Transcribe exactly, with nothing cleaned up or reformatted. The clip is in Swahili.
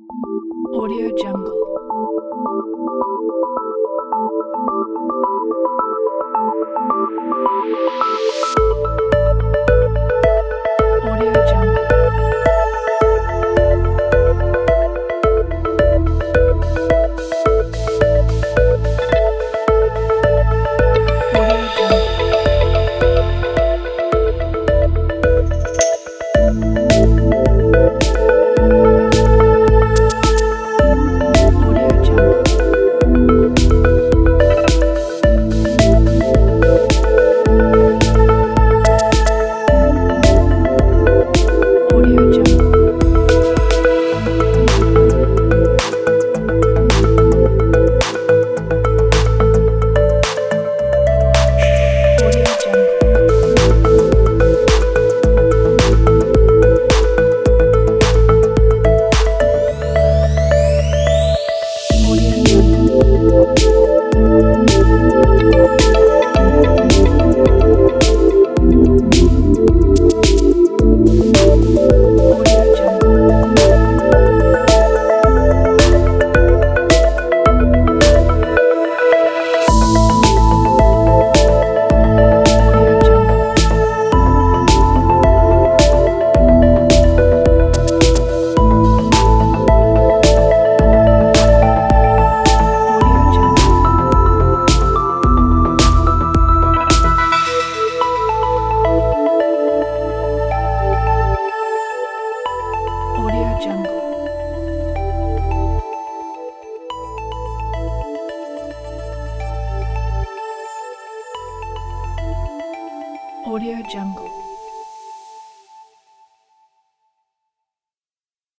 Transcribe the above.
Audio Jungle. Audio Jungle. Audio Jungle. Audio Jungle. Audio Jungle. Audio Jungle. Audio Jungle. Audio Jungle. Audio Jungle. Audio Jungle. Audio Jungle.